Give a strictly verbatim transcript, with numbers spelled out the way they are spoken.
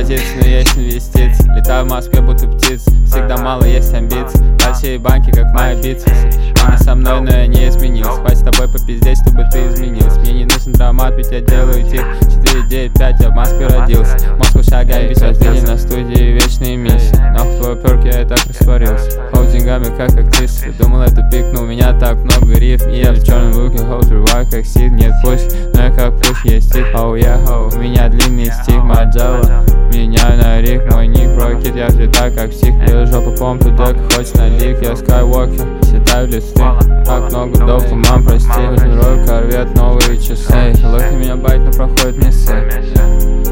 позиций, но есть инвестиции. Летаю в Москве, будто птица. Всегда мало есть амбиций. Большие банки, как мои бицепсы. Они со мной, но я не изменился. Хватит с тобой попиздеть, чтобы ты изменился. Мне не нужен драмат, ведь я делаю тих. Четыре девять пять, я в Москве родился. В Москву шагай без рождения, на студии вечные миссии. Нахуй твой перк, я и так растворился. Хоу деньгами, как актриса. Думал, это пик, но у меня так много рифм. И я в черном луке, хоу взрываю, как сид. Нет пусть, но я как пусть, есть стих. Оу, я хоу, у меня длинный стих, Маджела. Меняю на рик, мой ник, рокет, я взлетаю как псих. Делаю жопу помпу, дека, хочешь на лик, я скайуокер. Считаю листы, так много дофа, мам, прости. Очень рой, корвет, новые часы. Локи меня байт, но проходит миссы.